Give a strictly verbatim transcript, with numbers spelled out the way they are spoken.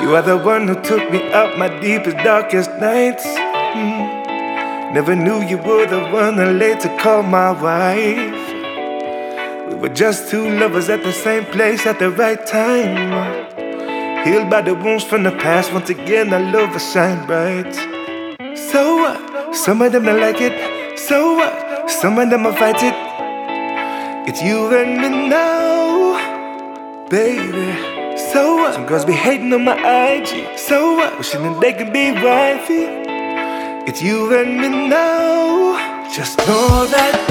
You are the one who took me out my deepest, darkest nights. mm. Never knew you were the one I later called my wife. We were just two lovers at the same place at the right time. Healed by the wounds from the past. Once again our love will shine bright. So what? Some of them don't like it. So what? Some of them will fight it. It's you and me now, baby. So what? Some girls be hating on my I G. So what? Wishing that they could be wifey. It's you and me now. Just know that